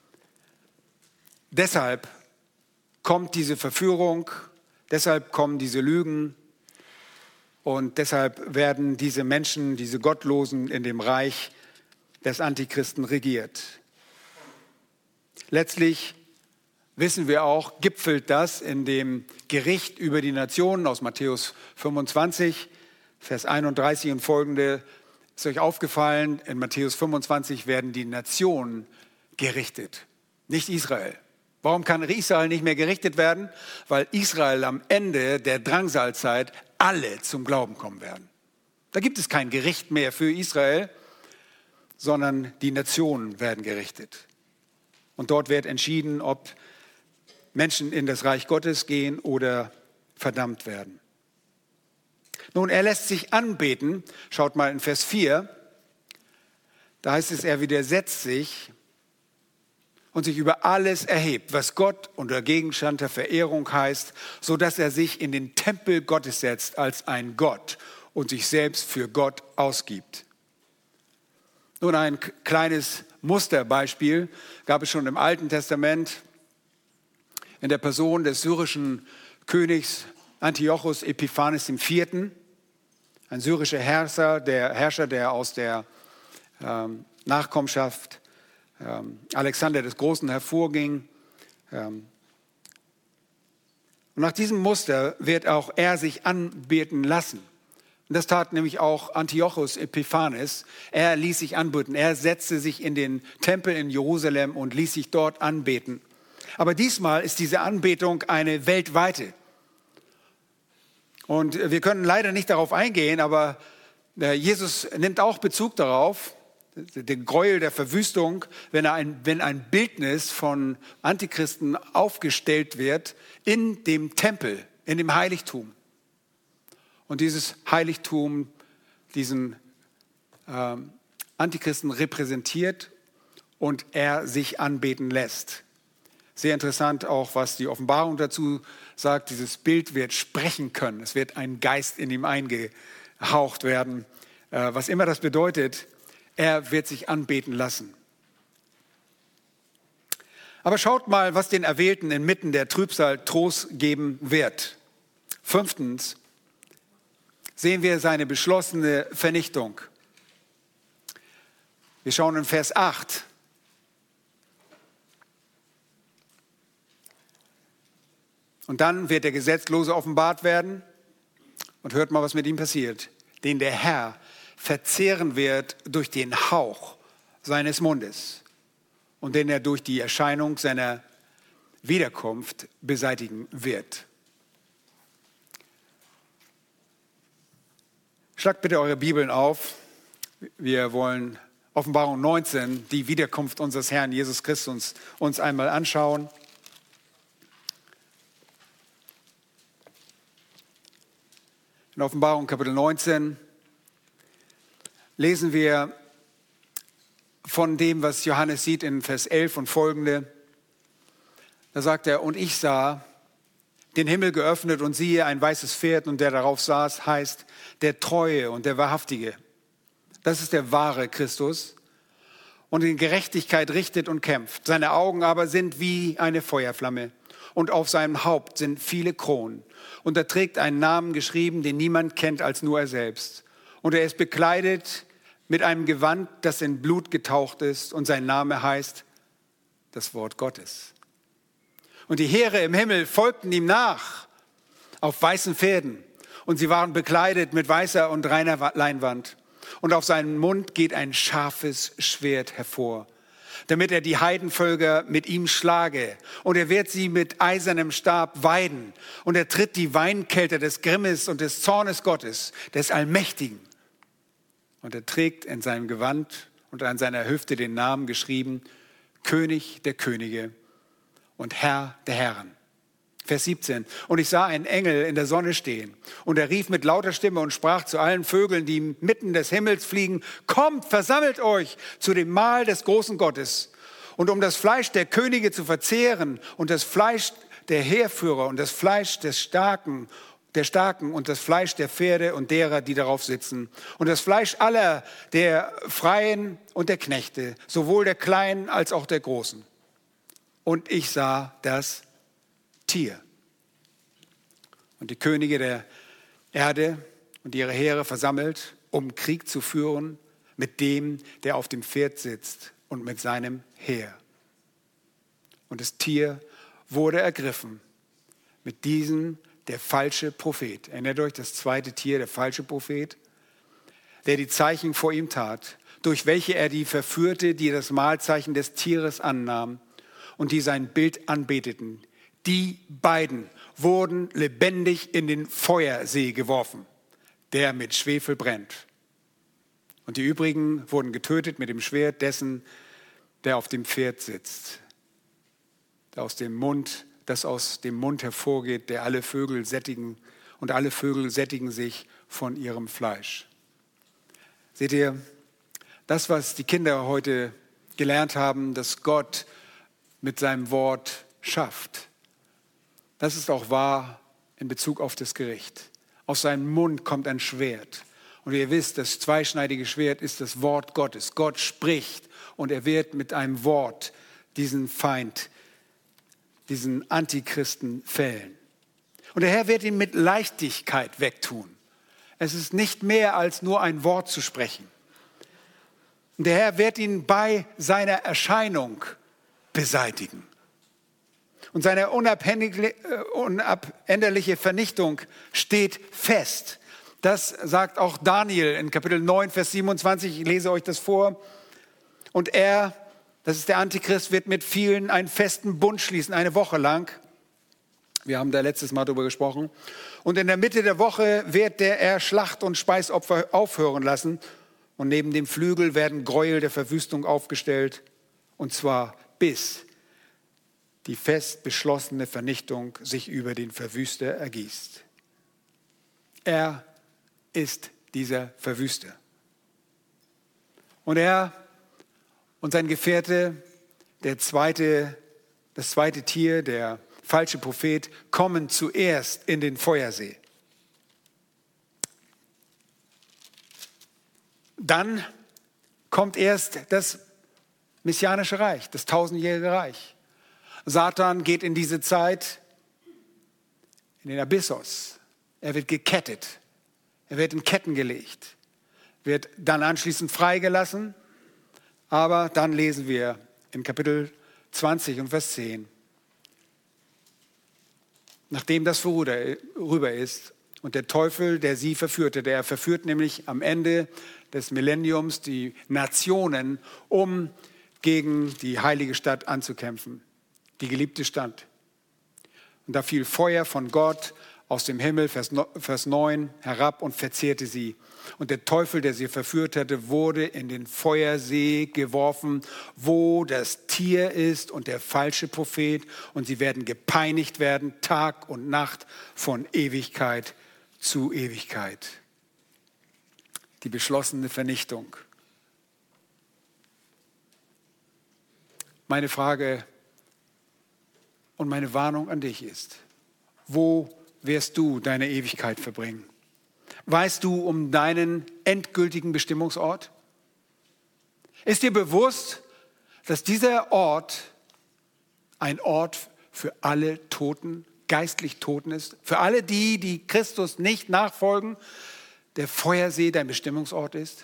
Deshalb kommt diese Verführung, deshalb kommen diese Lügen und deshalb werden diese Menschen, diese Gottlosen in dem Reich des Antichristen regiert. Letztlich wissen wir auch, gipfelt das in dem Gericht über die Nationen aus Matthäus fünfundzwanzig, Vers einunddreißig und folgende. Ist euch aufgefallen, in Matthäus fünfundzwanzig werden die Nationen gerichtet, nicht Israel. Warum kann Israel nicht mehr gerichtet werden? Weil Israel am Ende der Drangsalzeit alle zum Glauben kommen werden. Da gibt es kein Gericht mehr für Israel, sondern die Nationen werden gerichtet. Und dort wird entschieden, ob Menschen in das Reich Gottes gehen oder verdammt werden. Nun, er lässt sich anbeten. Schaut mal in Vers vier. Da heißt es, er widersetzt sich und sich über alles erhebt, was Gott unter Gegenstand der Verehrung heißt, sodass er sich in den Tempel Gottes setzt als ein Gott und sich selbst für Gott ausgibt. Nun, ein kleines Musterbeispiel gab es schon im Alten Testament in der Person des syrischen Königs Antiochus Epiphanes der Vierte., ein syrischer Herrscher, der Herrscher, der aus der ähm, Nachkommenschaft ähm, Alexander des Großen hervorging. Ähm, und nach diesem Muster wird auch er sich anbeten lassen. Und das tat nämlich auch Antiochus Epiphanes. Er ließ sich anbeten. Er setzte sich in den Tempel in Jerusalem und ließ sich dort anbeten. Aber diesmal ist diese Anbetung eine weltweite. Und wir können leider nicht darauf eingehen, aber Jesus nimmt auch Bezug darauf, den Gräuel der Verwüstung, wenn, ein, wenn ein Bildnis von Antichristen aufgestellt wird in dem Tempel, in dem Heiligtum. Und dieses Heiligtum diesen ähm, Antichristen repräsentiert und er sich anbeten lässt. Sehr interessant auch, was die Offenbarung dazu sagt. Dieses Bild wird sprechen können. Es wird ein Geist in ihm eingehaucht werden. Äh, was immer das bedeutet, er wird sich anbeten lassen. Aber schaut mal, was den Erwählten inmitten der Trübsal Trost geben wird. Fünftens sehen wir seine beschlossene Vernichtung. Wir schauen in Vers acht. Und dann wird der Gesetzlose offenbart werden. Und hört mal, was mit ihm passiert. Den der Herr verzehren wird durch den Hauch seines Mundes. Und den er durch die Erscheinung seiner Wiederkunft beseitigen wird. Schlagt bitte eure Bibeln auf. Wir wollen Offenbarung neunzehn, die Wiederkunft unseres Herrn Jesus Christus, uns einmal anschauen. In Offenbarung Kapitel neunzehn lesen wir von dem, was Johannes sieht in Vers elf und folgende. Da sagt er, und ich sah den Himmel geöffnet und siehe ein weißes Pferd und der darauf saß, heißt der Treue und der Wahrhaftige. Das ist der wahre Christus und in Gerechtigkeit richtet und kämpft. Seine Augen aber sind wie eine Feuerflamme und auf seinem Haupt sind viele Kronen. Und er trägt einen Namen geschrieben, den niemand kennt als nur er selbst. Und er ist bekleidet mit einem Gewand, das in Blut getaucht ist und sein Name heißt das Wort Gottes. Und die Heere im Himmel folgten ihm nach auf weißen Pferden. Und sie waren bekleidet mit weißer und reiner Leinwand. Und auf seinem Mund geht ein scharfes Schwert hervor, damit er die Heidenvölker mit ihm schlage. Und er wird sie mit eisernem Stab weiden. Und er tritt die Weinkelter des Grimmes und des Zornes Gottes, des Allmächtigen. Und er trägt in seinem Gewand und an seiner Hüfte den Namen geschrieben, König der Könige und Herr der Herren. Vers siebzehn. Und ich sah einen Engel in der Sonne stehen. Und er rief mit lauter Stimme und sprach zu allen Vögeln, die mitten des Himmels fliegen, kommt, versammelt euch zu dem Mahl des großen Gottes. Und um das Fleisch der Könige zu verzehren und das Fleisch der Heerführer und das Fleisch des Starken, der Starken und das Fleisch der Pferde und derer, die darauf sitzen. Und das Fleisch aller der Freien und der Knechte, sowohl der Kleinen als auch der Großen. Und ich sah das Tier. Und die Könige der Erde und ihre Heere versammelt, um Krieg zu führen mit dem, der auf dem Pferd sitzt und mit seinem Heer. Und das Tier wurde ergriffen. Mit diesem der falsche Prophet. Erinnert euch, das zweite Tier, der falsche Prophet, der die Zeichen vor ihm tat, durch welche er die verführte, die das Mahlzeichen des Tieres annahmen und die sein Bild anbeteten. Die beiden wurden lebendig in den Feuersee geworfen, der mit Schwefel brennt. Und die übrigen wurden getötet mit dem Schwert dessen, der auf dem Pferd sitzt, der aus dem Mund, das aus dem Mund hervorgeht, der alle Vögel sättigen und alle Vögel sättigen sich von ihrem Fleisch. Seht ihr, das, was die Kinder heute gelernt haben, dass Gott mit seinem Wort schafft, das ist auch wahr in Bezug auf das Gericht. Aus seinem Mund kommt ein Schwert. Und wie ihr wisst, das zweischneidige Schwert ist das Wort Gottes. Gott spricht und er wird mit einem Wort diesen Feind, diesen Antichristen fällen. Und der Herr wird ihn mit Leichtigkeit wegtun. Es ist nicht mehr als nur ein Wort zu sprechen. Und der Herr wird ihn bei seiner Erscheinung beseitigen. Und seine unabänderliche Vernichtung steht fest. Das sagt auch Daniel in Kapitel neun, Vers siebenundzwanzig. Ich lese euch das vor. Und er, das ist der Antichrist, wird mit vielen einen festen Bund schließen, eine Woche lang. Wir haben da letztes Mal darüber gesprochen. Und in der Mitte der Woche wird der er Schlacht- und Speisopfer aufhören lassen. Und neben dem Flügel werden Gräuel der Verwüstung aufgestellt. Und zwar bis die fest beschlossene Vernichtung sich über den Verwüster ergießt. Er ist dieser Verwüster. Und er und sein Gefährte, der zweite, das zweite Tier, der falsche Prophet, kommen zuerst in den Feuersee. Dann kommt erst das messianische Reich, das tausendjährige Reich. Satan geht in diese Zeit in den Abyssos. Er wird gekettet. Er wird in Ketten gelegt. Wird dann anschließend freigelassen. Aber dann lesen wir in Kapitel zwanzig und Vers zehn. Nachdem das vorüber ist und der Teufel, der sie verführte, der verführt nämlich am Ende des Millenniums die Nationen, um gegen die heilige Stadt anzukämpfen. Die geliebte Stadt. Und da fiel Feuer von Gott aus dem Himmel, Vers neun, herab und verzehrte sie. Und der Teufel, der sie verführt hatte, wurde in den Feuersee geworfen, wo das Tier ist und der falsche Prophet. Und sie werden gepeinigt werden, Tag und Nacht, von Ewigkeit zu Ewigkeit. Die beschlossene Vernichtung. Meine Frage und meine Warnung an dich ist, wo wirst du deine Ewigkeit verbringen? Weißt du um deinen endgültigen Bestimmungsort? Ist dir bewusst, dass dieser Ort ein Ort für alle Toten, geistlich Toten ist? Für alle die, die Christus nicht nachfolgen, der Feuersee dein Bestimmungsort ist?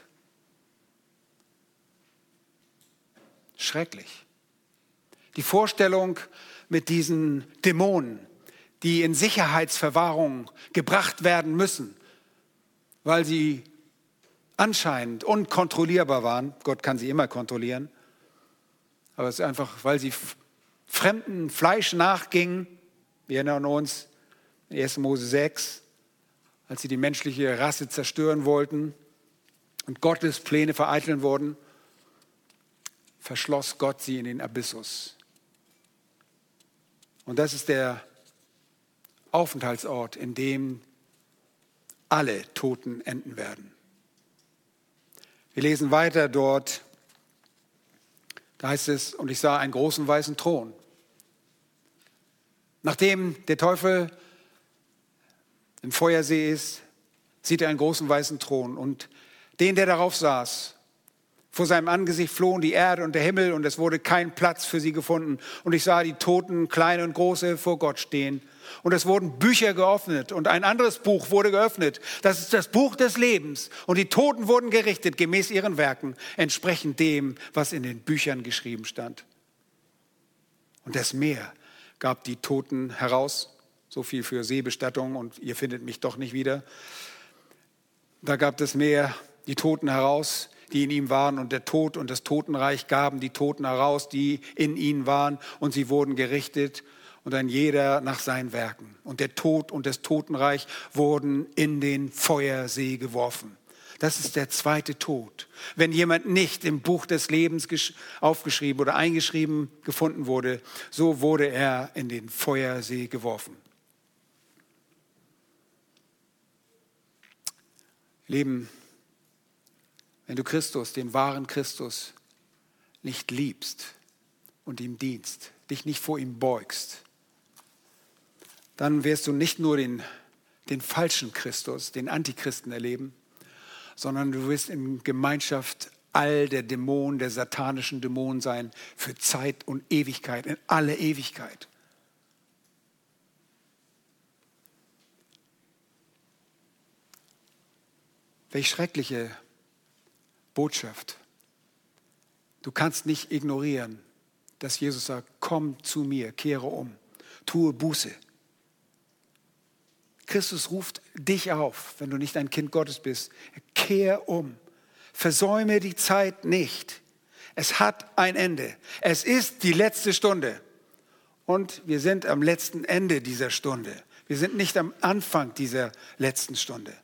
Schrecklich. Die Vorstellung mit diesen Dämonen, die in Sicherheitsverwahrung gebracht werden müssen, weil sie anscheinend unkontrollierbar waren. Gott kann sie immer kontrollieren. Aber es ist einfach, weil sie fremden Fleisch nachgingen. Wir erinnern uns, in erster Mose sechs, als sie die menschliche Rasse zerstören wollten und Gottes Pläne vereiteln wurden, verschloss Gott sie in den Abyssus. Und das ist der Aufenthaltsort, in dem alle Toten enden werden. Wir lesen weiter dort, da heißt es, und ich sah einen großen weißen Thron. Nachdem der Teufel im Feuersee ist, sieht er einen großen weißen Thron und den, der darauf saß. Vor seinem Angesicht flohen die Erde und der Himmel und es wurde kein Platz für sie gefunden. Und ich sah die Toten, kleine und große, vor Gott stehen. Und es wurden Bücher geöffnet und ein anderes Buch wurde geöffnet. Das ist das Buch des Lebens. Und die Toten wurden gerichtet gemäß ihren Werken, entsprechend dem, was in den Büchern geschrieben stand. Und das Meer gab die Toten heraus. So viel für Seebestattung und ihr findet mich doch nicht wieder. Da gab das Meer die Toten heraus, die in ihm waren, und der Tod und das Totenreich gaben die Toten heraus, die in ihnen waren, und sie wurden gerichtet, und ein jeder nach seinen Werken. Und der Tod und das Totenreich wurden in den Feuersee geworfen. Das ist der zweite Tod. Wenn jemand nicht im Buch des Lebens aufgeschrieben oder eingeschrieben gefunden wurde, so wurde er in den Feuersee geworfen. Leben, wenn du Christus, den wahren Christus, nicht liebst und ihm dienst, dich nicht vor ihm beugst, dann wirst du nicht nur den, den falschen Christus, den Antichristen erleben, sondern du wirst in Gemeinschaft all der Dämonen, der satanischen Dämonen sein, für Zeit und Ewigkeit, in alle Ewigkeit. Welch schreckliche Botschaft. Du kannst nicht ignorieren, dass Jesus sagt, komm zu mir, kehre um, tue Buße. Christus ruft dich auf, wenn du nicht ein Kind Gottes bist. Kehr um. Versäume die Zeit nicht. Es hat ein Ende. Es ist die letzte Stunde. Und wir sind am letzten Ende dieser Stunde. Wir sind nicht am Anfang dieser letzten Stunde.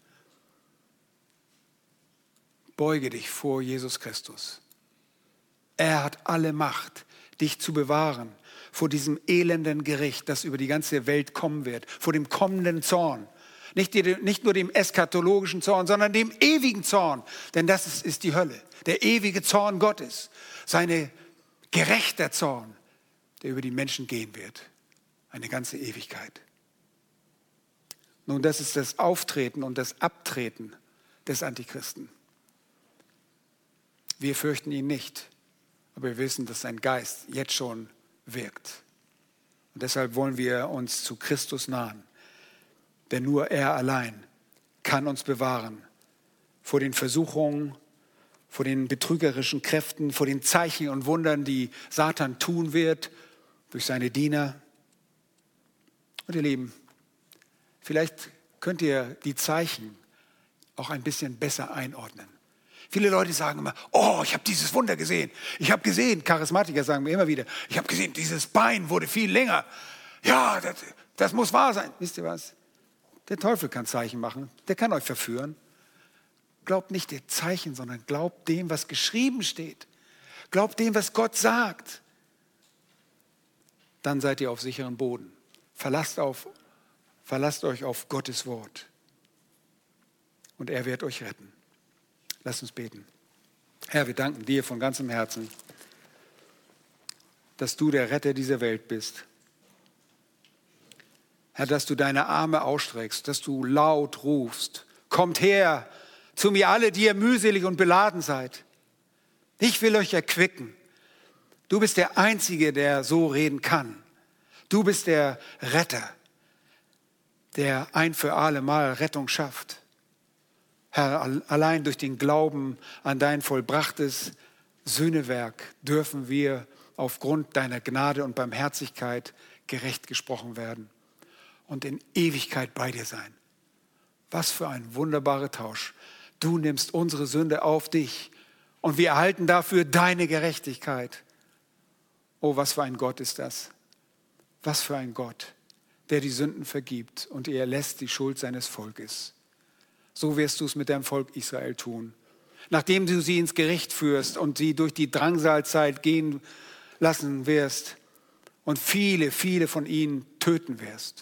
Beuge dich vor Jesus Christus. Er hat alle Macht, dich zu bewahren vor diesem elenden Gericht, das über die ganze Welt kommen wird, vor dem kommenden Zorn. Nicht, die, nicht nur dem eschatologischen Zorn, sondern dem ewigen Zorn. Denn das ist, ist die Hölle, der ewige Zorn Gottes. Sein gerechter Zorn, der über die Menschen gehen wird. Eine ganze Ewigkeit. Nun, das ist das Auftreten und das Abtreten des Antichristen. Wir fürchten ihn nicht, aber wir wissen, dass sein Geist jetzt schon wirkt. Und deshalb wollen wir uns zu Christus nahen. Denn nur er allein kann uns bewahren vor den Versuchungen, vor den betrügerischen Kräften, vor den Zeichen und Wundern, die Satan tun wird durch seine Diener. Und ihr Lieben, vielleicht könnt ihr die Zeichen auch ein bisschen besser einordnen. Viele Leute sagen immer, oh, ich habe dieses Wunder gesehen. Ich habe gesehen, Charismatiker sagen mir immer wieder, ich habe gesehen, dieses Bein wurde viel länger. Ja, das, das muss wahr sein. Wisst ihr was? Der Teufel kann Zeichen machen. Der kann euch verführen. Glaubt nicht den Zeichen, sondern glaubt dem, was geschrieben steht. Glaubt dem, was Gott sagt. Dann seid ihr auf sicherem Boden. Verlasst, auf, verlasst euch auf Gottes Wort. Und er wird euch retten. Lasst uns beten. Herr, wir danken dir von ganzem Herzen, dass du der Retter dieser Welt bist. Herr, dass du deine Arme ausstreckst, dass du laut rufst. Kommt her zu mir alle, die ihr mühselig und beladen seid. Ich will euch erquicken. Du bist der Einzige, der so reden kann. Du bist der Retter, der ein für alle Mal Rettung schafft. Herr, allein durch den Glauben an dein vollbrachtes Sühnewerk dürfen wir aufgrund deiner Gnade und Barmherzigkeit gerecht gesprochen werden. und in Ewigkeit bei dir sein. Was für ein wunderbarer Tausch. Du nimmst unsere Sünde auf dich und wir erhalten dafür deine Gerechtigkeit. Oh, was für ein Gott ist das? Was für ein Gott, der die Sünden vergibt und er lässt die Schuld seines Volkes. So wirst du es mit deinem Volk Israel tun. Nachdem du sie ins Gericht führst und sie durch die Drangsalzeit gehen lassen wirst und viele, viele von ihnen töten wirst.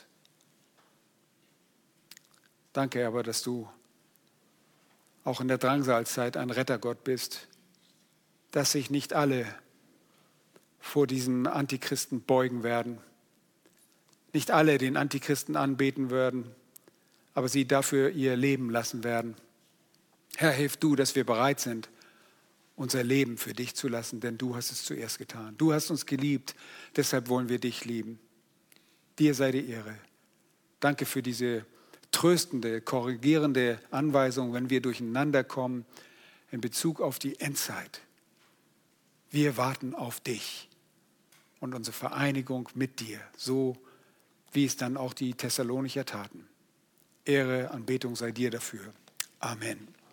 Danke aber, dass du auch in der Drangsalzeit ein Rettergott bist, dass sich nicht alle vor diesen Antichristen beugen werden, nicht alle den Antichristen anbeten werden, aber sie dafür ihr Leben lassen werden. Herr, hilf du, dass wir bereit sind, unser Leben für dich zu lassen, denn du hast es zuerst getan. Du hast uns geliebt, deshalb wollen wir dich lieben. Dir sei die Ehre. Danke für diese tröstende, korrigierende Anweisung, wenn wir durcheinander kommen in Bezug auf die Endzeit. Wir warten auf dich und unsere Vereinigung mit dir, so wie es dann auch die Thessalonicher taten. Ehre, Anbetung sei dir dafür. Amen.